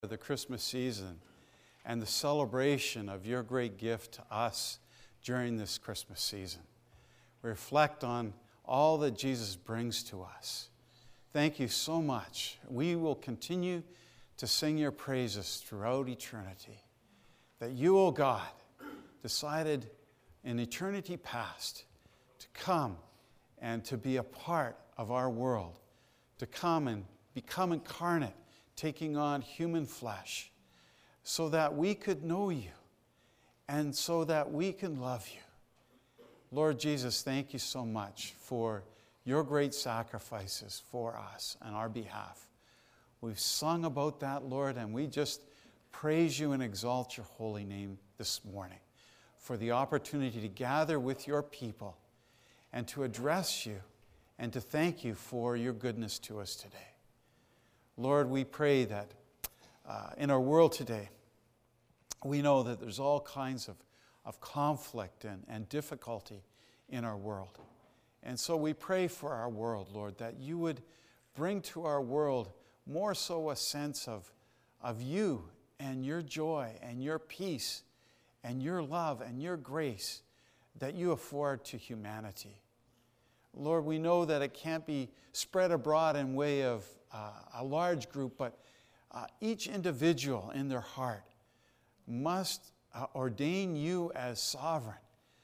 the Christmas season and the celebration of your great gift to us during this Christmas season. We reflect on all that Jesus brings to us. Thank you so much. We will continue to sing your praises throughout eternity. That you, O God, decided in eternity past to come and to be a part of our world, to come and become incarnate, taking on human flesh, so that we could know you and so that we can love you. Lord Jesus, thank you so much for your great sacrifices for us on our behalf. We've sung about that, Lord, and we just praise you and exalt your holy name this morning for the opportunity to gather with your people and to address you and to thank you for your goodness to us today. Lord, we pray that in our world today, we know that there's all kinds of conflict and difficulty in our world. And so we pray for our world, Lord, that you would bring to our world more so a sense of you and your joy and your peace and your love and your grace that you afford to humanity. Lord, we know that it can't be spread abroad in way of a large group, but each individual in their heart must ordain you as sovereign,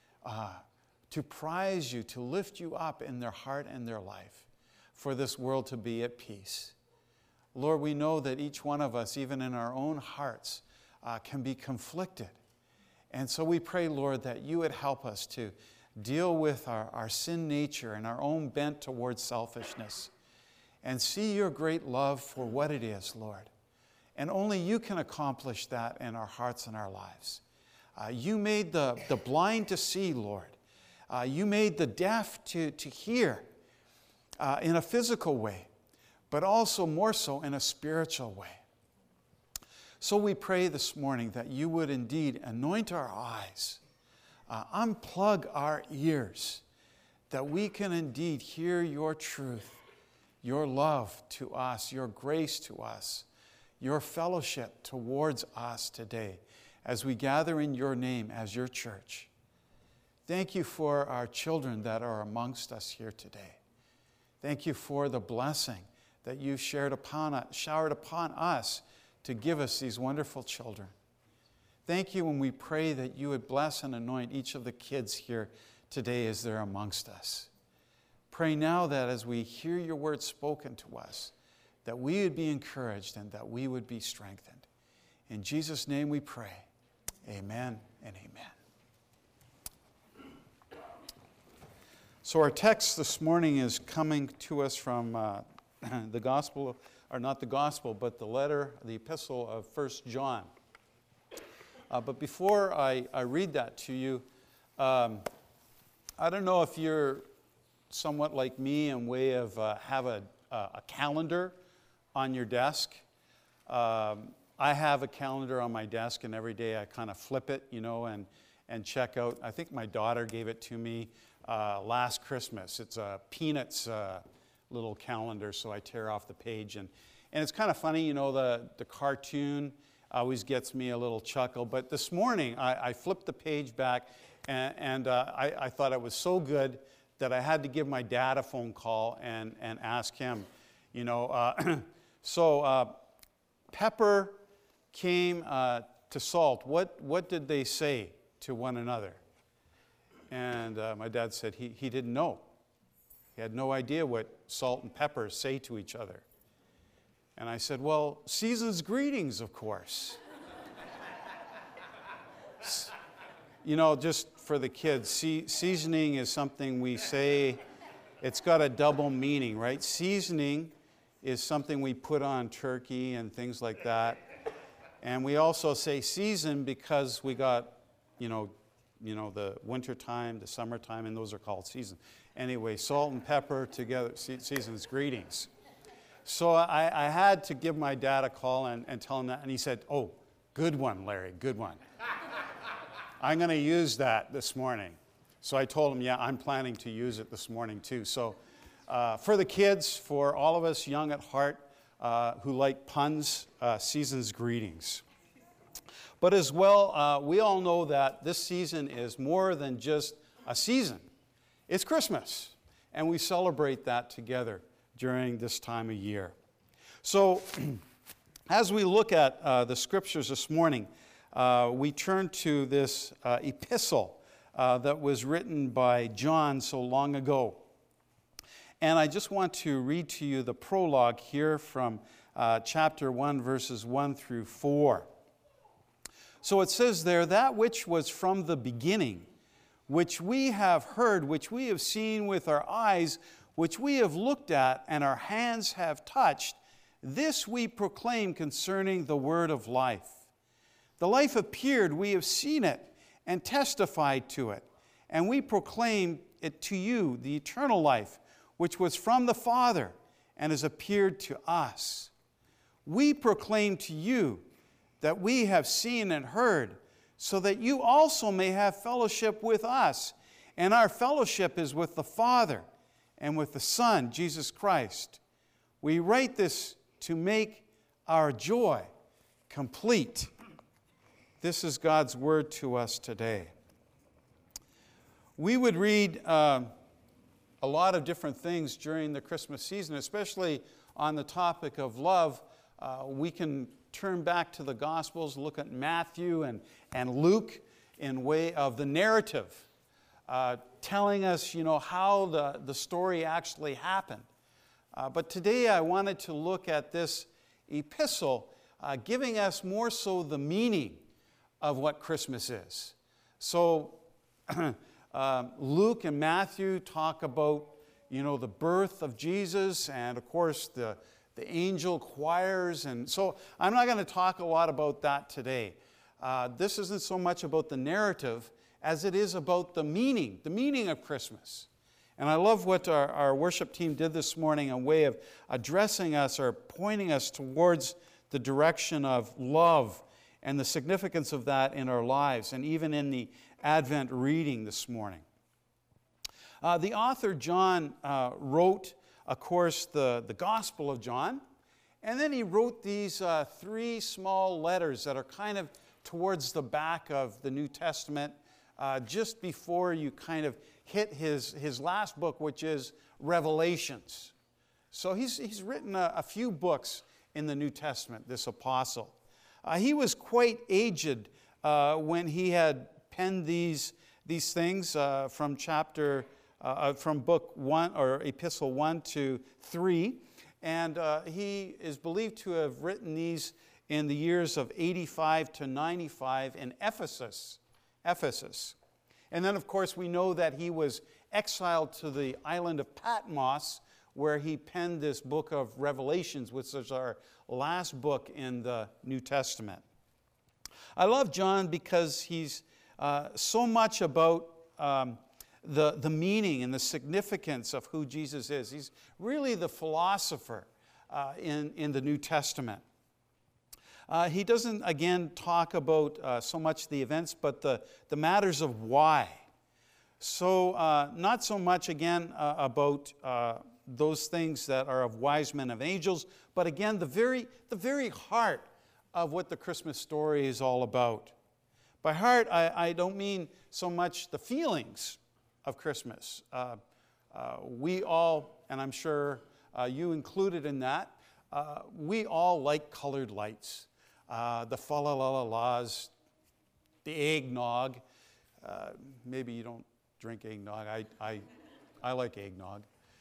to prize you, to lift you up in their heart and their life, for this world to be at peace. Lord, we know that each one of us, even in our own hearts, can be conflicted. And so we pray, Lord, that you would help us to deal with our sin nature and our own bent towards selfishness and see your great love for what it is, Lord. And only you can accomplish that in our hearts and our lives. You made the blind to see, Lord. You made the deaf to hear in a physical way, but also more so in a spiritual way. So we pray this morning that you would indeed anoint our eyes, unplug our ears, that we can indeed hear your truth, your love to us, your grace to us, your fellowship towards us today as we gather in your name as your church. Thank you for our children that are amongst us here today. Thank you for the blessing that you showered upon us to give us these wonderful children. Thank you when we pray that you would bless and anoint each of the kids here today as they're amongst us. Pray now that as we hear your word spoken to us, that we would be encouraged and that we would be strengthened. In Jesus' name we pray. Amen and amen. So our text this morning is coming to us from the gospel, or not the gospel, but the epistle of 1 John. But before I read that to you, I don't know if you're somewhat like me in way of have a calendar on your desk. I have a calendar on my desk, and every day I kind of flip it, and check out. I think my daughter gave it to me last Christmas. It's a Peanuts little calendar, so I tear off the page. And it's kind of funny, the cartoon always gets me a little chuckle. But this morning, I flipped the page back, and I thought it was so good that I had to give my dad a phone call and ask him, So pepper came to salt. What did they say to one another? And my dad said he didn't know. He had no idea what salt and pepper say to each other. And I said, well, season's greetings, of course. Just for the kids, seasoning is something we say, it's got a double meaning, right? Seasoning is something we put on turkey and things like that. And we also say season because we got, the winter time, the summertime, and those are called seasons. Anyway, salt and pepper together, season's greetings. So I had to give my dad a call and tell him that, and he said, oh, good one, Larry, good one. I'm going to use that this morning. So I told him, yeah, I'm planning to use it this morning too. So for the kids, for all of us young at heart, who like puns, season's greetings. But as well, we all know that this season is more than just a season. It's Christmas, and we celebrate that together during this time of year. So, as we look at the scriptures this morning, we turn to this epistle that was written by John so long ago. And I just want to read to you the prologue here from chapter 1, verses 1 through 4. So it says there, "That which was from the beginning, which we have heard, which we have seen with our eyes, which we have looked at, and our hands have touched, this we proclaim concerning the word of life. The life appeared, we have seen it, and testified to it. And we proclaim it to you, the eternal life, which was from the Father, and has appeared to us. We proclaim to you that we have seen and heard, so that you also may have fellowship with us. And our fellowship is with the Father and with the Son, Jesus Christ. We write this to make our joy complete." This is God's word to us today. We would read a lot of different things during the Christmas season, especially on the topic of love. We can turn back to the Gospels, look at Matthew and Luke in way of the narrative, telling us, how the story actually happened. But today I wanted to look at this epistle, giving us more so the meaning of what Christmas is. So Luke and Matthew talk about, the birth of Jesus, and of course the angel choirs. And so I'm not going to talk a lot about that today. This isn't so much about the narrative as it is about the meaning of Christmas. And I love what our worship team did this morning, a way of addressing us or pointing us towards the direction of love and the significance of that in our lives, and even in the Advent reading this morning. The author John wrote, of course, the Gospel of John, and then he wrote these 3 small letters that are kind of towards the back of the New Testament, just before you kind of hit his last book, which is Revelations. So he's written a few books in the New Testament, this apostle. He was quite aged when he had penned these things from book 1 or epistle 1 to 3, and he is believed to have written these in the years of 85 to 95 in Ephesus. And then, of course, we know that he was exiled to the island of Patmos, where he penned this book of Revelations, which is our last book in the New Testament. I love John because he's so much about the meaning and the significance of who Jesus is. He's really the philosopher in the New Testament. He doesn't, again, talk about so much the events, but the matters of why. So not so much, again, about those things that are of wise men, of angels, but again, the very heart of what the Christmas story is all about. By heart, I don't mean so much the feelings of Christmas. We all, and I'm sure you included in that, we all like colored lights, the fa-la-la-la-las, the eggnog. Maybe you don't drink eggnog. I like eggnog.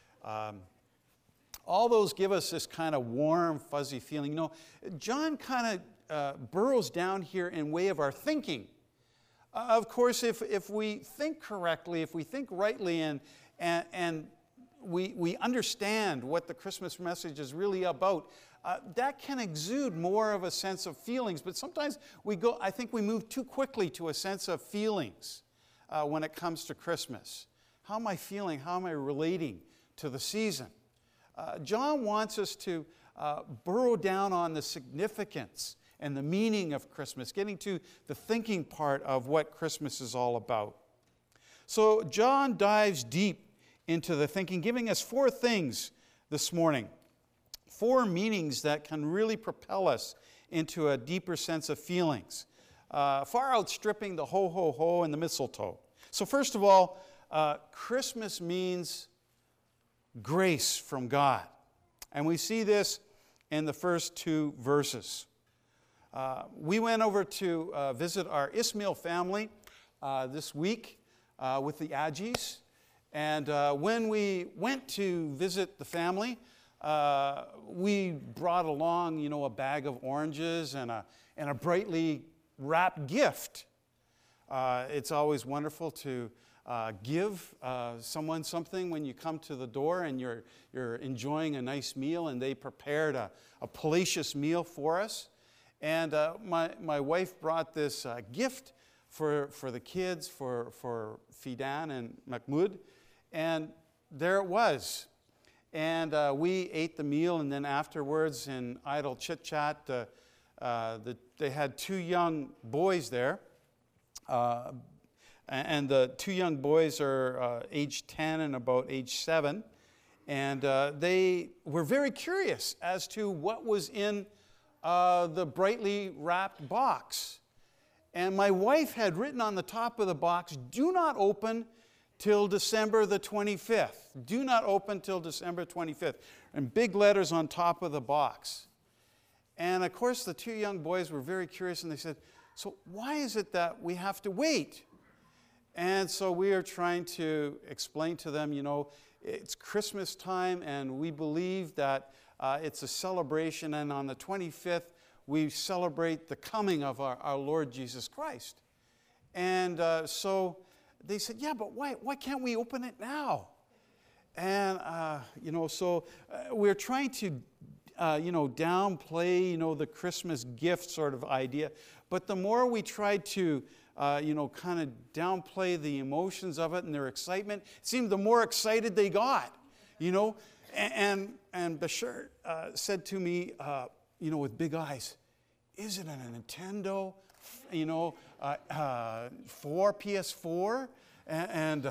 All those give us this kind of warm, fuzzy feeling. John kind of burrows down here in way of our thinking. Of course, if we think correctly, if we think rightly, and we understand what the Christmas message is really about, that can exude more of a sense of feelings. But sometimes I think we move too quickly to a sense of feelings when it comes to Christmas. How am I feeling? How am I relating to the season? John wants us to burrow down on the significance and the meaning of Christmas, getting to the thinking part of what Christmas is all about. So John dives deep into the thinking, giving us 4 things this morning 4 meanings that can really propel us into a deeper sense of feelings, far outstripping the ho, ho, ho and the mistletoe. So first of all, Christmas means grace from God. And we see this in the first 2 verses. We went over to visit our Ismail family this week with the Aggies. And when we went to visit the family, we brought along, a bag of oranges and a brightly wrapped gift. It's always wonderful to give someone something when you come to the door and you're enjoying a nice meal, and they prepared a palatial meal for us. And my wife brought this gift for the kids, for Fidan and Mahmoud, and there it was. And we ate the meal, and then afterwards, in idle chit-chat, they had 2 young boys there. And the 2 young boys are age 10 and about age 7. And they were very curious as to what was in the brightly wrapped box. And my wife had written on the top of the box, "Do not open till December the 25th. Do not open till December 25th. In big letters on top of the box. And of course, the 2 young boys were very curious, and they said, "So why is it that we have to wait?" And so we are trying to explain to them, it's Christmas time, and we believe that it's a celebration, and on the 25th, we celebrate the coming of our Lord Jesus Christ. And so they said, "Yeah, but why can't we open it now?" And, so we're trying to, downplay, the Christmas gift sort of idea. But the more we tried to, kind of downplay the emotions of it and their excitement, it seemed the more excited they got, And Bashir said to me, with big eyes, "Is it a Nintendo, for PS4? And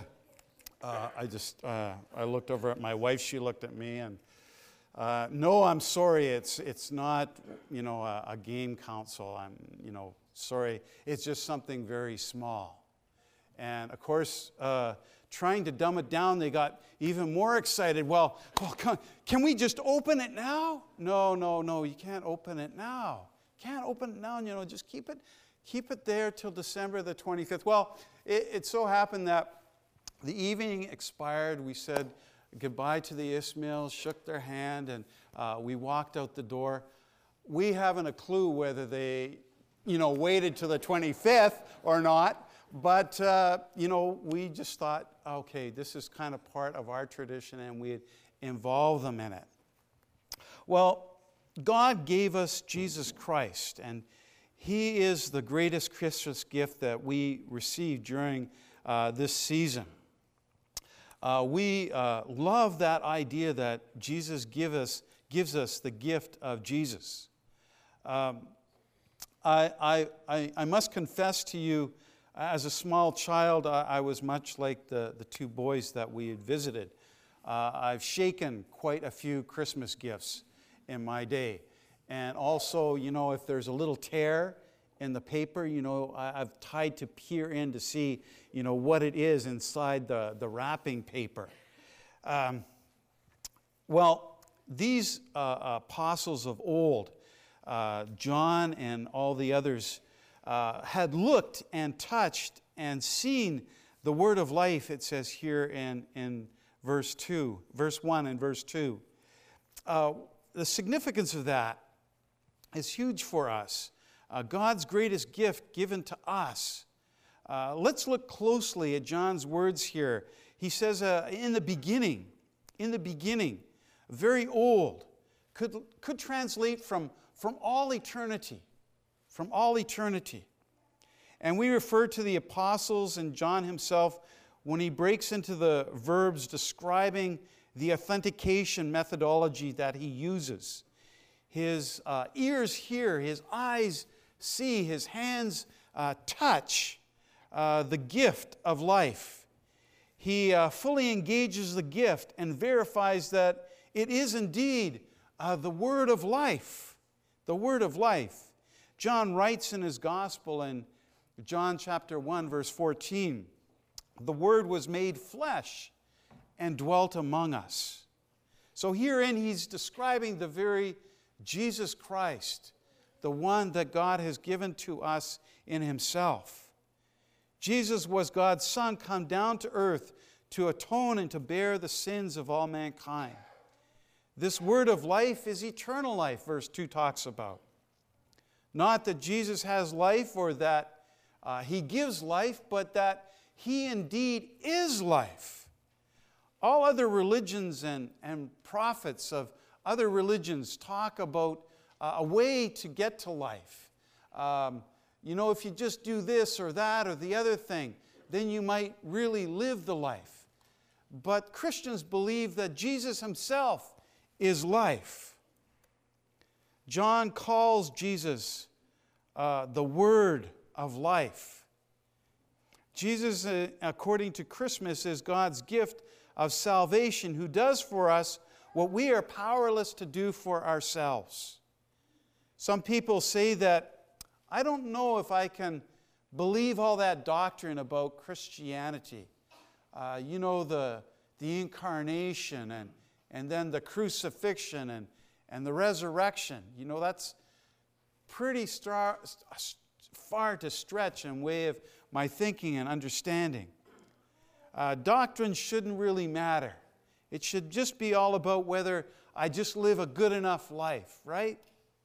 I looked over at my wife. She looked at me, and no, I'm sorry. It's not, a game console. I'm, sorry. It's just something very small." And of course, trying to dumb it down, they got even more excited. "Well, can we just open it now?" No, you can't open it now. Can't open it now, just keep it there till December the 25th. Well, it so happened that the evening expired. We said goodbye to the Ismails, shook their hand, and we walked out the door. We haven't a clue whether they, waited till the 25th or not, but, we just thought, okay, this is kind of part of our tradition, and we'd involve them in it. Well, God gave us Jesus Christ, and He is the greatest Christmas gift that we receive during this season. We love that idea that Jesus gives us the gift of Jesus. I must confess to you, as a small child, I was much like the 2 boys that we had visited. I've shaken quite a few Christmas gifts in my day. And also, if there's a little tear in the paper, I've tried to peer in to see, what it is inside the wrapping paper. Well, these apostles of old, John and all the others, had looked and touched and seen the word of life, it says here in verse 1 and verse 2. The significance of that is huge for us. God's greatest gift given to us. Let's look closely at John's words here. He says, in the beginning, very old, could translate from all eternity, from all eternity. And we refer to the apostles and John himself when he breaks into the verbs describing the authentication methodology that he uses. His ears hear, his eyes see, his hands touch the gift of life. He fully engages the gift and verifies that it is indeed the word of life. The word of life. John writes in his gospel in John chapter 1, verse 14, the Word was made flesh and dwelt among us. So herein he's describing the very Jesus Christ, the one that God has given to us in Himself. Jesus was God's Son come down to earth to atone and to bear the sins of all mankind. This word of life is eternal life, verse 2 talks about. Not that Jesus has life or that He gives life, but that He indeed is life. All other religions and prophets of other religions talk about a way to get to life. If you just do this or that or the other thing, then you might really live the life. But Christians believe that Jesus Himself is life. John calls Jesus the Word of life. Jesus, according to Christmas, is God's gift of salvation, who does for us what we are powerless to do for ourselves. Some people say that, I don't know if I can believe all that doctrine about Christianity. The incarnation and then the crucifixion and the resurrection. That's pretty far to stretch in way of my thinking and understanding. Doctrine shouldn't really matter. It should just be all about whether I just live a good enough life, right?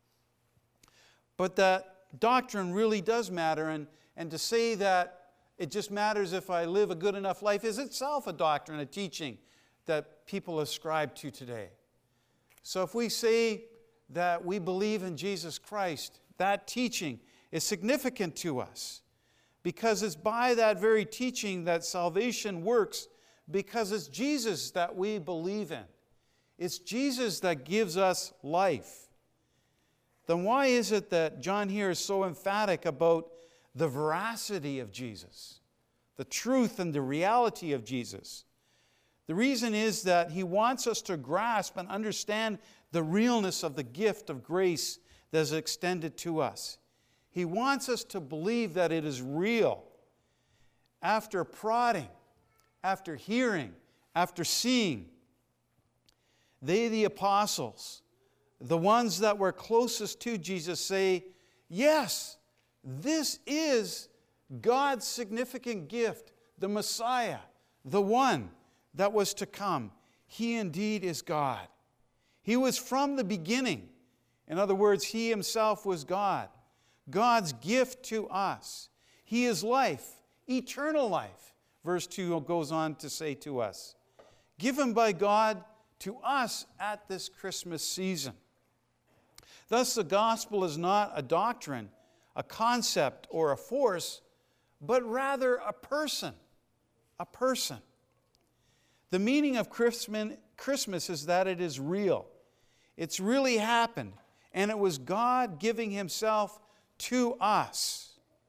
But that doctrine really does matter, and to say that it just matters if I live a good enough life is itself a doctrine, a teaching that people ascribe to today. So if we say that we believe in Jesus Christ, that teaching is significant to us because it's by that very teaching that salvation works, because it's Jesus that we believe in. It's Jesus that gives us life. Then why is it that John here is so emphatic about the veracity of Jesus, the truth and the reality of Jesus? The reason is that he wants us to grasp and understand the realness of the gift of grace that is extended to us. He wants us to believe that it is real. After prodding, after hearing, after seeing, they, the apostles, the ones that were closest to Jesus, say, yes, this is God's significant gift, the Messiah, the one that was to come. He indeed is God. He was from the beginning. In other words, He Himself was God, God's gift to us. He is life, eternal life. Verse 2 goes on to say to us, given by God to us at this Christmas season. Thus, the gospel is not a doctrine, a concept, or a force, but rather a person. A person. The meaning of Christmas is that it is real. It's really happened, and it was God giving Himself to us.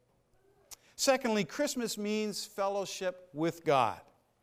Secondly, Christmas means fellowship with God.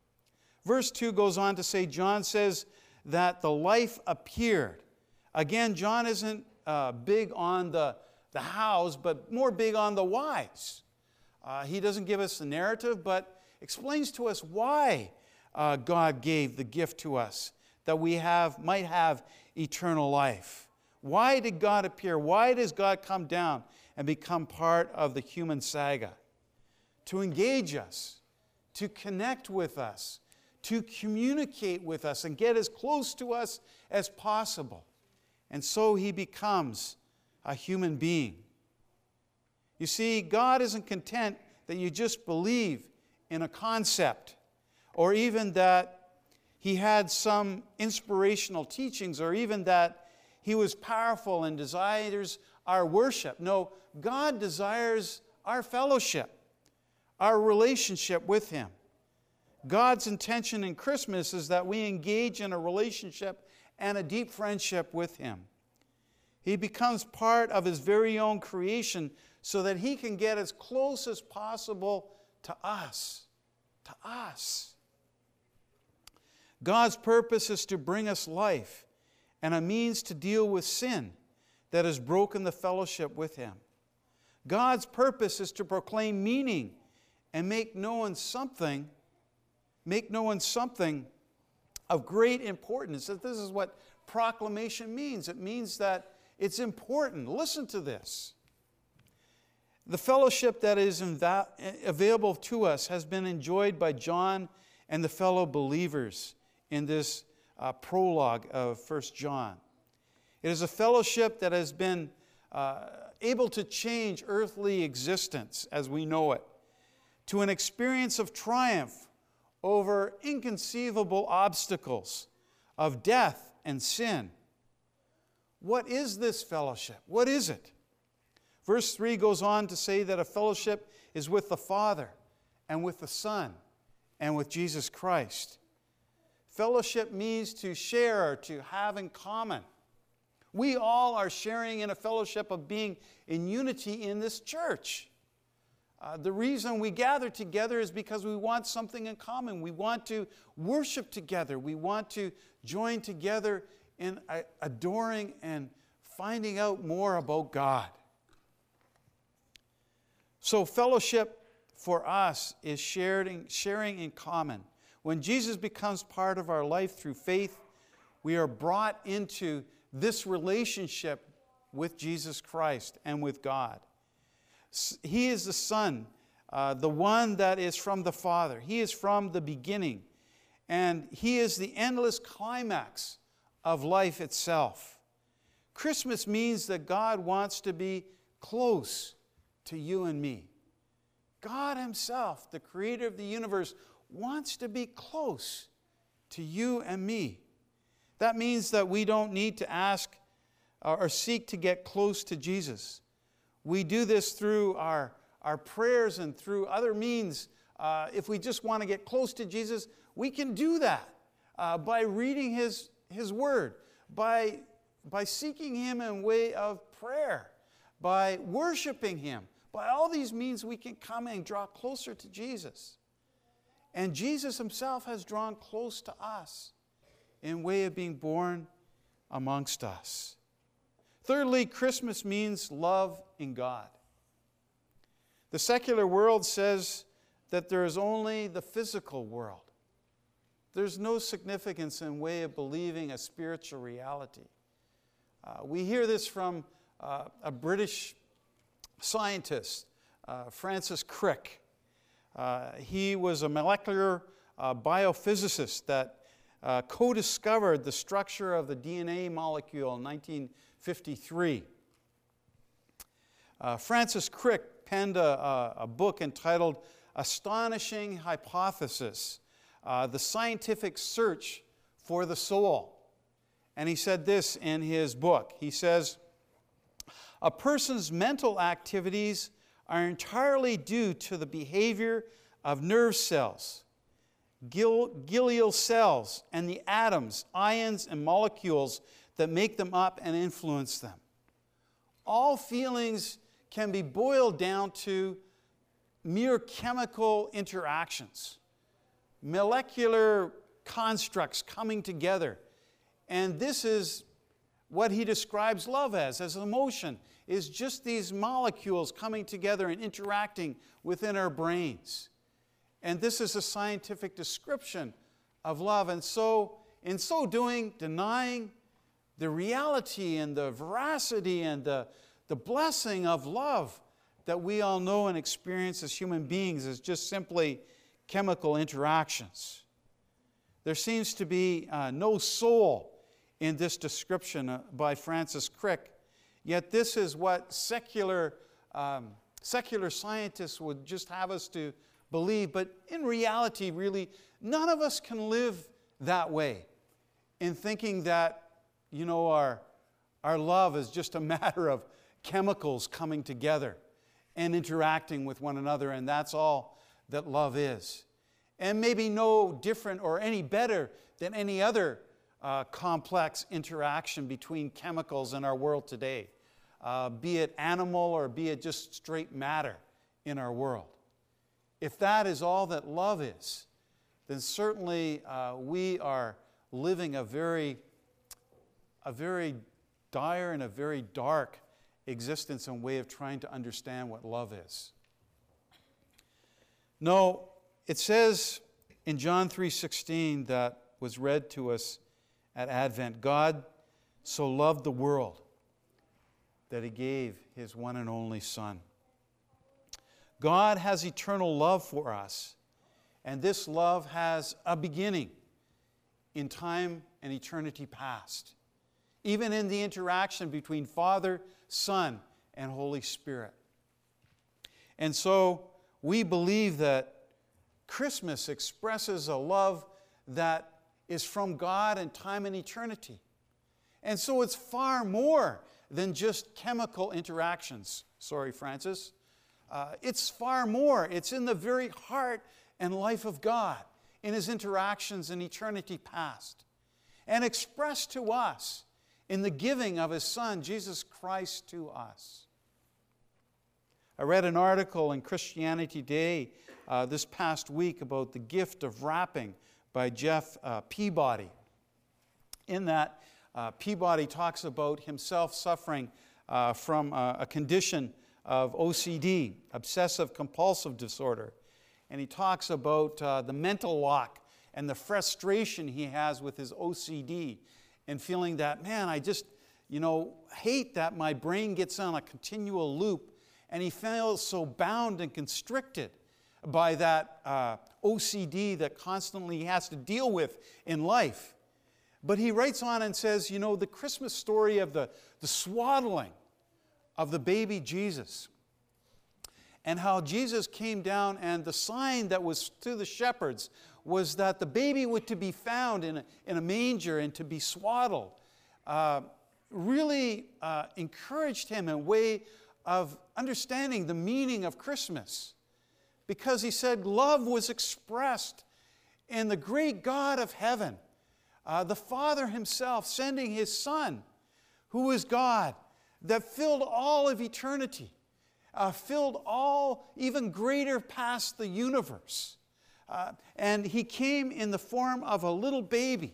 Verse 2 goes on to say, John says that the life appeared. Again, John isn't big on the hows, but more big on the whys. He doesn't give us the narrative, but explains to us why God gave the gift to us, that we might have eternal life. Why did God appear? Why does God come down and become part of the human saga? To engage us, to connect with us, to communicate with us and get as close to us as possible. And so He becomes a human being. You see, God isn't content that you just believe in a concept, or even that He had some inspirational teachings, or even that He was powerful and desires our worship. No, God desires our fellowship, our relationship with Him. God's intention in Christmas is that we engage in a relationship and a deep friendship with Him. He becomes part of His very own creation so that He can get as close as possible to us. To us. God's purpose is to bring us life and a means to deal with sin that has broken the fellowship with Him. God's purpose is to proclaim meaning and make known something of great importance. That this is what proclamation means. It means that it's important. Listen to this. The fellowship that is available to us has been enjoyed by John and the fellow believers in this prologue of 1 John. It is a fellowship that has been able to change earthly existence as we know it to an experience of triumph over inconceivable obstacles of death and sin. What is this fellowship? What is it? Verse 3 goes on to say that a fellowship is with the Father and with the Son and with Jesus Christ. Fellowship means to share, to have in common. We all are sharing in a fellowship of being in unity in this church. The reason we gather together is because we want something in common. We want to worship together. We want to join together in adoring and finding out more about God. So fellowship for us is sharing in common. When Jesus becomes part of our life through faith, we are brought into this relationship with Jesus Christ and with God. He is the Son, the one that is from the Father. He is from the beginning. And He is the endless climax of life itself. Christmas means that God wants to be close to you and me. God Himself, the Creator of the universe, wants to be close to you and me. That means that we don't need to ask or seek to get close to Jesus. We do this through our prayers and through other means. If we just want to get close to Jesus, we can do that by reading His Word, by seeking Him in way of prayer, by worshiping Him. By all these means, we can come and draw closer to Jesus. And Jesus Himself has drawn close to us in way of being born amongst us. Thirdly, Christmas means love in God. The secular world says that there is only the physical world. There's no significance in way of believing a spiritual reality. We hear this from a British scientist, Francis Crick. He was a molecular biophysicist that co-discovered the structure of the DNA molecule in 1953. Francis Crick penned a book entitled Astonishing Hypothesis, The Scientific Search for the Soul. And he said this in his book. He says, "A person's mental activities are entirely due to the behavior of nerve cells, glial cells, and the atoms, ions, and molecules that make them up and influence them. All feelings can be boiled down to mere chemical interactions, molecular constructs coming together. And this is what he describes love as emotion, is just these molecules coming together and interacting within our brains. And this is a scientific description of love. And so, in so doing, denying the reality and the veracity and the blessing of love that we all know and experience as human beings is just simply chemical interactions. There seems to be no soul in this description by Francis Crick, yet this is what secular scientists would just have us to believe. But in reality, really, none of us can live that way, in thinking that, our love is just a matter of chemicals coming together and interacting with one another, and that's all that love is. And maybe no different or any better than any other complex interaction between chemicals in our world today, be it animal or be it just straight matter in our world. If that is all that love is, then certainly we are living a very a very dire and a very dark existence and way of trying to understand what love is. No, it says in John 3:16 that was read to us at Advent, God so loved the world that He gave His one and only Son. God has eternal love for us, and this love has a beginning in time and eternity past, even in the interaction between Father, Son, and Holy Spirit. And so we believe that Christmas expresses a love that is from God in time and eternity. And so it's far more than just chemical interactions. Sorry, Francis. It's far more. It's in the very heart and life of God, in His interactions in eternity past, and expressed to us in the giving of His Son, Jesus Christ, to us. I read an article in Christianity Today this past week about the gift of wrapping by Jeff Peabody. In that, Peabody talks about himself suffering from a condition of OCD, obsessive compulsive disorder. And he talks about the mental lock and the frustration he has with his OCD and feeling that, man, I just, hate that my brain gets on a continual loop, and he feels so bound and constricted by that OCD that constantly he has to deal with in life. But he writes on and says, the Christmas story of the swaddling of the baby Jesus, and how Jesus came down, and the sign that was to the shepherds was that the baby would to be found in a manger and to be swaddled, really encouraged him in a way of understanding the meaning of Christmas. Because he said love was expressed in the great God of heaven, the Father Himself sending His Son, who is God, that filled all of eternity, filled all even greater past the universe. And He came in the form of a little baby,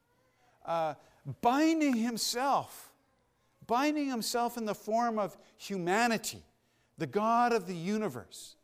binding Himself in the form of humanity, the God of the universe.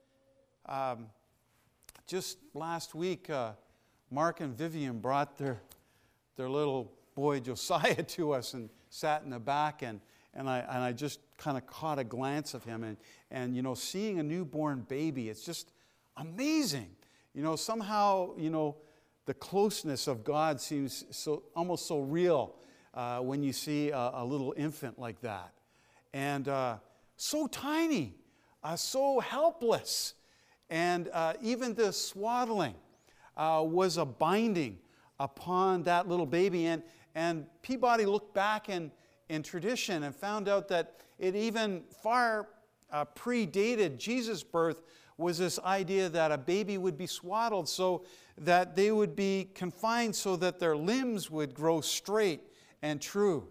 Just last week, Mark and Vivian brought their little boy Josiah to us and sat in the back, and I just kind of caught a glance of him, and seeing a newborn baby, it's just amazing. Somehow, the closeness of God seems almost so real when you see a little infant like that. And so tiny, so helpless. And even the swaddling was a binding upon that little baby. And Peabody looked back in tradition and found out that it even far predated Jesus' birth, was this idea that a baby would be swaddled so that they would be confined so that their limbs would grow straight and true.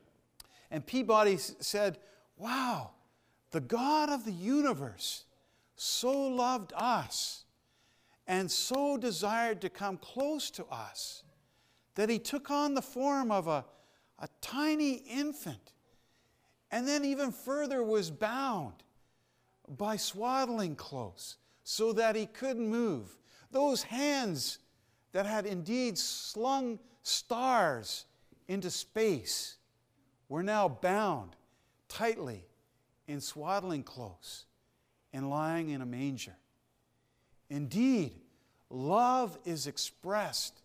And Peabody said, wow, the God of the universe so loved us and so desired to come close to us that He took on the form of a tiny infant, and then even further was bound by swaddling clothes so that He couldn't move. Those hands that had indeed slung stars into space were now bound tightly in swaddling clothes and lying in a manger. Indeed, love is expressed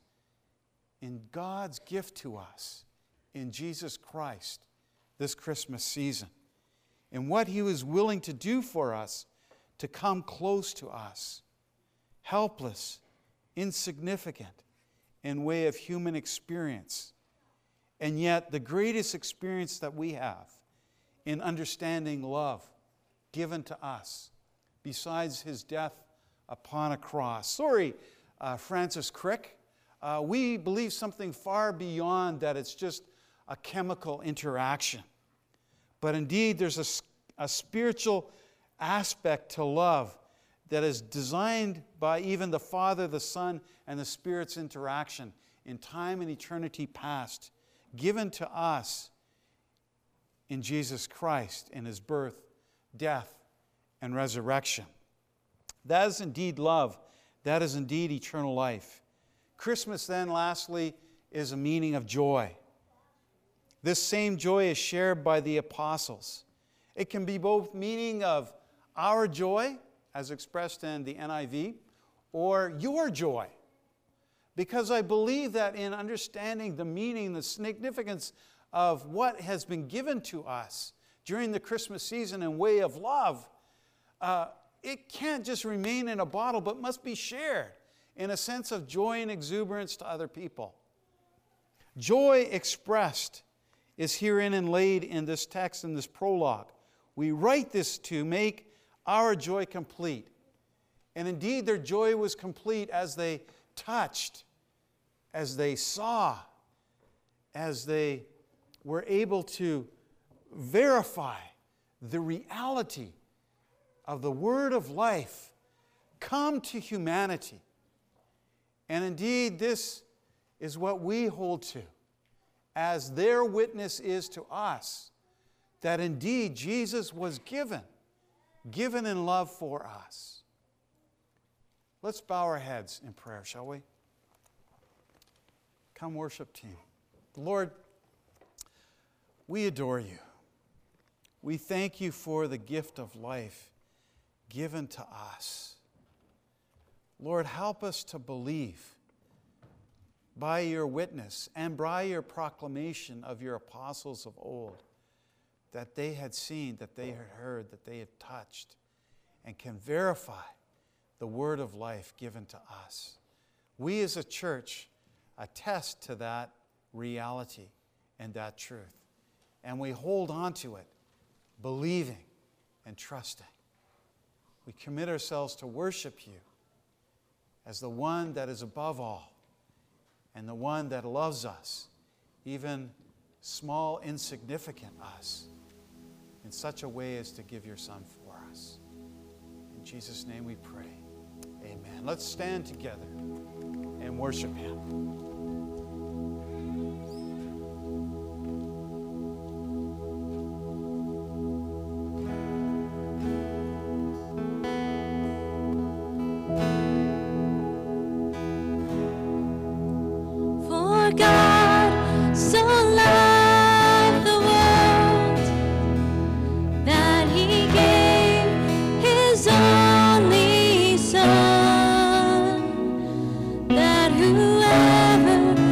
in God's gift to us in Jesus Christ this Christmas season, and what He was willing to do for us to come close to us, helpless, insignificant in way of human experience, and yet the greatest experience that we have in understanding love given to us, besides His death upon a cross. Sorry, Francis Crick. We believe something far beyond that. It's just a chemical interaction. But indeed, there's a spiritual aspect to love that is designed by even the Father, the Son, and the Spirit's interaction in time and eternity past, given to us in Jesus Christ, in his birth, death, and resurrection. That is indeed love. That is indeed eternal life. Christmas then, lastly, is a meaning of joy. This same joy is shared by the apostles. It can be both meaning of our joy, as expressed in the NIV, or your joy. Because I believe that in understanding the meaning, the significance of what has been given to us during the Christmas season in way of love, it can't just remain in a bottle, but must be shared in a sense of joy and exuberance to other people. Joy expressed is herein and laid in this text, in this prologue. We write this to make our joy complete. And indeed, their joy was complete as they touched, as they saw, as they were able to verify the reality of the Word of life come to humanity. And indeed, this is what we hold to, as their witness is to us, that indeed Jesus was given in love for us. Let's bow our heads in prayer, shall we? Come, worship team. Lord, we adore you. We thank you for the gift of life given to us. Lord, help us to believe by your witness and by your proclamation of your apostles of old that they had seen, that they had heard, that they had touched, and can verify the word of life given to us. We as a church attest to that reality and that truth, and we hold on to it, believing and trusting. We commit ourselves to worship you as the one that is above all and the one that loves us, even small, insignificant us, in such a way as to give your Son for us. In Jesus' name we pray. Amen. Let's stand together and worship him. God so loved the world that he gave his only Son, that whoever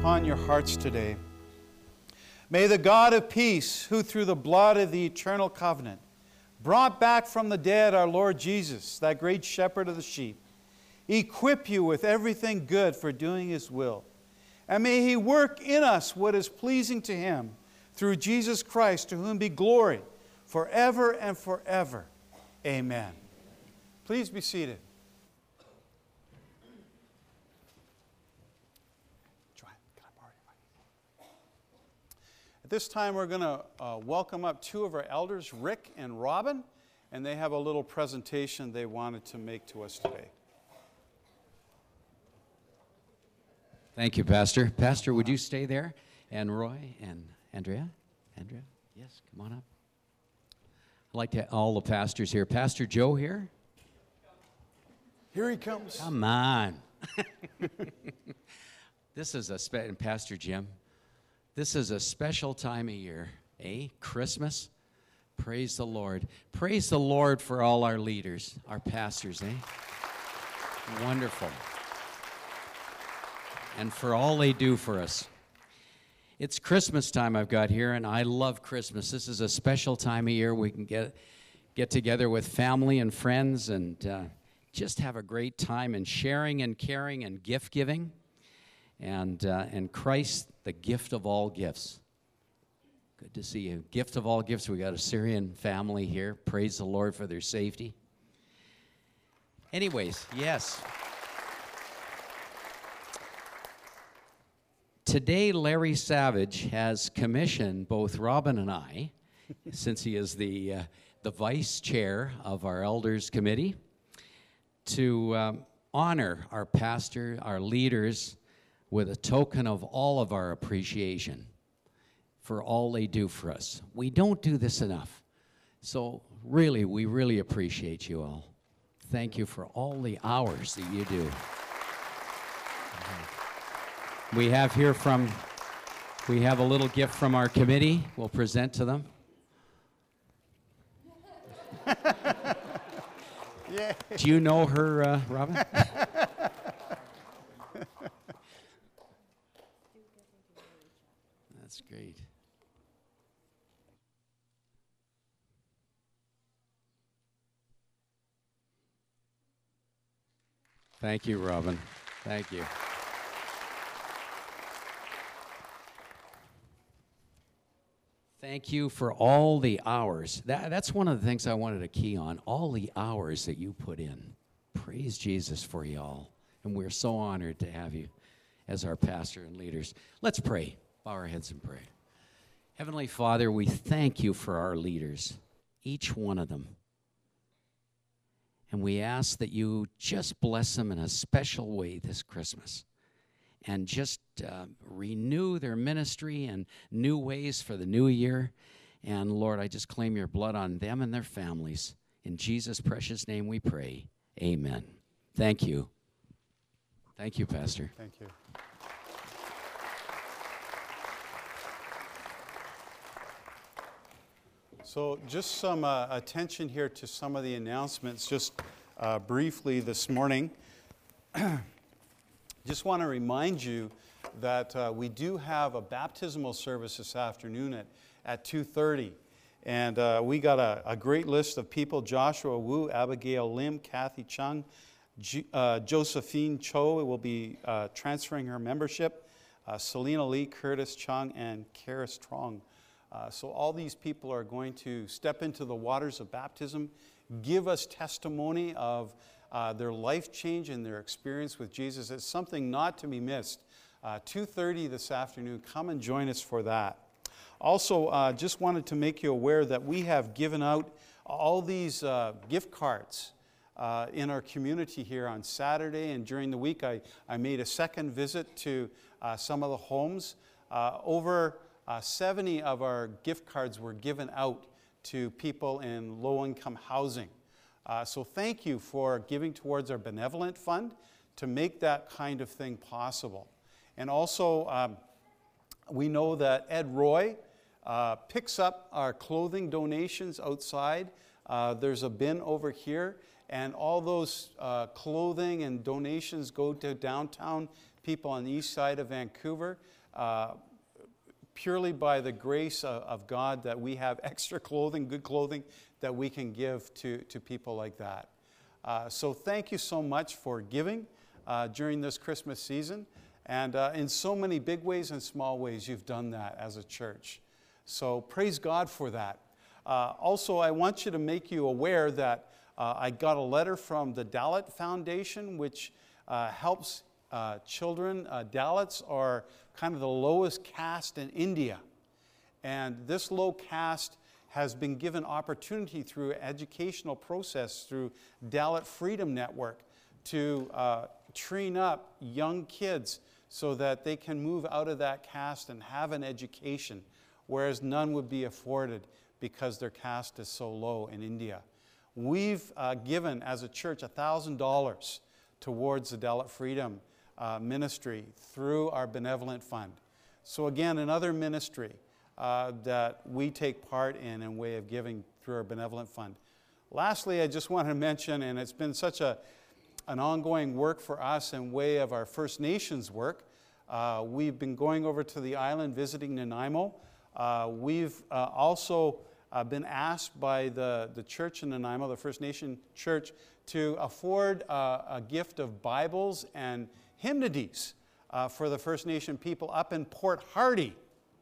upon your hearts today. May the God of peace, who through the blood of the eternal covenant brought back from the dead our Lord Jesus, that great shepherd of the sheep, equip you with everything good for doing His will. And may He work in us what is pleasing to Him through Jesus Christ, to whom be glory forever and forever. Amen. Please be seated. At this time, we're going to welcome up two of our elders, Rick and Robin, and they have a little presentation they wanted to make to us today. Thank you, Pastor. Pastor, would you stay there? And Roy and Andrea? Andrea? Yes, come on up. I'd like to all the pastors here. Pastor Joe here? Here he comes. Come on. This is and Pastor Jim, this is a special time of year, eh? Christmas. Praise the Lord. Praise the Lord for all our leaders, our pastors, eh? Wonderful. And for all they do for us. It's Christmas time I've got here, and I love Christmas. This is a special time of year. We can get together with family and friends and just have a great time in sharing and caring and gift giving. And Christ, the gift of all gifts. Good to see you. Gift of all gifts. We got a Syrian family here. Praise the Lord for their safety. Anyways, yes. Today, Larry Savage has commissioned both Robin and I, since he is the vice chair of our elders committee, to honor our pastor, our leaders, with a token of all of our appreciation for all they do for us. We don't do this enough. So really, we really appreciate you all. Thank you for all the hours that you do. We have a little gift from our committee. We'll present to them. Yeah. Do you know her, Robin? That's great. Thank you, Robin. Thank you. Thank you for all the hours. That's one of the things I wanted to key on, all the hours that you put in. Praise Jesus for you all. And we're so honored to have you as our pastor and leaders. Let's pray. Bow our heads and pray. Heavenly Father, we thank you for our leaders, each one of them. And we ask that you just bless them in a special way this Christmas. And just renew their ministry and new ways for the new year. And Lord, I just claim your blood on them and their families. In Jesus' precious name we pray. Amen. Thank you. Thank you, Pastor. Thank you. So just some attention here to some of the announcements just briefly this morning. Just want to remind you that we do have a baptismal service this afternoon at 2:30. And we got a great list of people: Joshua Wu, Abigail Lim, Kathy Chung, Josephine Cho will be transferring her membership, Selena Lee, Curtis Chung, and Kara Strong. So all these people are going to step into the waters of baptism, give us testimony of their life change and their experience with Jesus. It's something not to be missed. 2:30 this afternoon. Come and join us for that. Also, just wanted to make you aware that we have given out all these gift cards in our community here on Saturday, and during the week I made a second visit to some of the homes. Over 70 of our gift cards were given out to people in low-income housing. So thank you for giving towards our benevolent fund to make that kind of thing possible. And also, we know that Ed Roy picks up our clothing donations outside. There's a bin over here, and all those clothing and donations go to downtown people on the east side of Vancouver. purely by the grace of God that we have extra clothing, good clothing, that we can give to people like that. So thank you so much for giving during this Christmas season. And in so many big ways and small ways, you've done that as a church. So praise God for that. Also, I want you to make you aware that I got a letter from the Dalit Foundation, which helps children. Dalits are kind of the lowest caste in India. And this low caste has been given opportunity through educational process, through Dalit Freedom Network, to train up young kids so that they can move out of that caste and have an education, whereas none would be afforded because their caste is so low in India. We've given, as a church, $1,000 towards the Dalit Freedom Ministry through our benevolent fund. So again, another ministry that we take part in way of giving through our benevolent fund. Lastly, I just want to mention, and it's been such an ongoing work for us in way of our First Nations work. We've been going over to the island visiting Nanaimo. We've also been asked by the church in Nanaimo, the First Nation church, to afford a gift of Bibles and hymnodies for the First Nation people up in Port Hardy.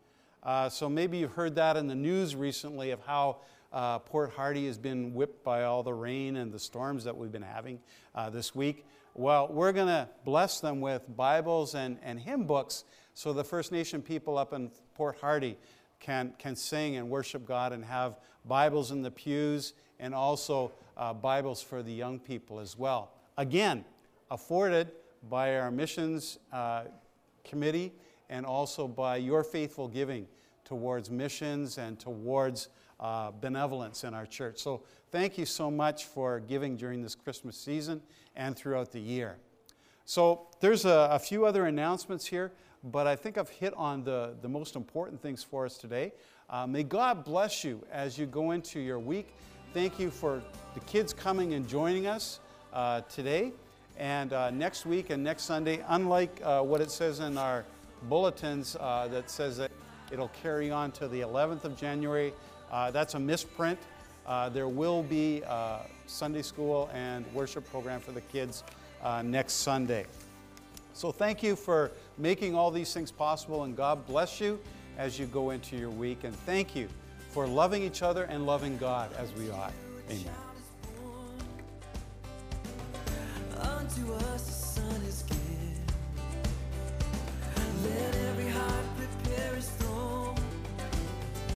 So maybe you've heard that in the news recently of how Port Hardy has been whipped by all the rain and the storms that we've been having this week. Well, we're going to bless them with Bibles and hymn books so the First Nation people up in Port Hardy can sing and worship God and have Bibles in the pews and also Bibles for the young people as well. Again, afforded by our missions committee and also by your faithful giving towards missions and towards benevolence in our church. So thank you so much for giving during this Christmas season and throughout the year. So there's a few other announcements here, but I think I've hit on the most important things for us today. May God bless you as you go into your week. Thank you for the kids coming and joining us today. And next week and next Sunday, unlike what it says in our bulletins that says that it'll carry on to the 11th of January, that's a misprint. There will be Sunday school and worship program for the kids next Sunday. So thank you for making all these things possible, and God bless you as you go into your week. And thank you for loving each other and loving God as we ought. Amen. Unto us